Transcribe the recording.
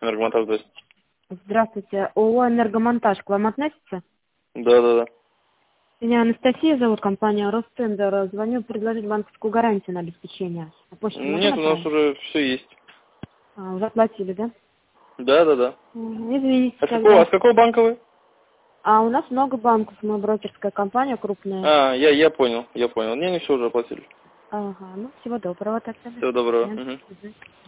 Энергомонтаж, да. Здравствуйте. ООО «Энергомонтаж» к вам относится? Да. Меня Анастасия зовут, компания «Ростендер». Звоню предложить банковскую гарантию на обеспечение. На почту можем Нет, у нас отправить? уже все есть. Уже оплатили, да? Да. Извините, А тогда. с какого банка вы? У нас много банков, мы брокерская компания крупная. Я понял. Не все уже оплатили. Ага, всего доброго тогда. До Всего доброго. свидания. Мгм. Мгм.